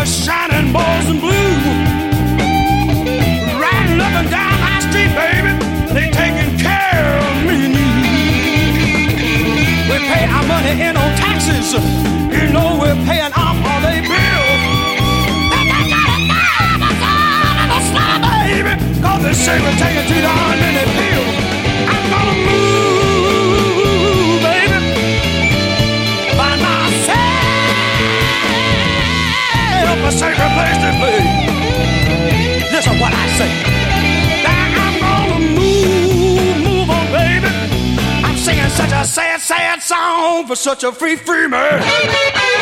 shining boys in blue, riding up and down my street, baby. They taking care of me and you. We pay our money in on taxes. You know we're paying off all they bills. And they got a $1,000 in the slum, baby, 'cause they say we're taking too darn many pills. I'm gonna move, baby, by myself, a safer place to be. Listen what I say. Now I'm gonna move on, baby. I'm singing such a sad, sad song for such a free man.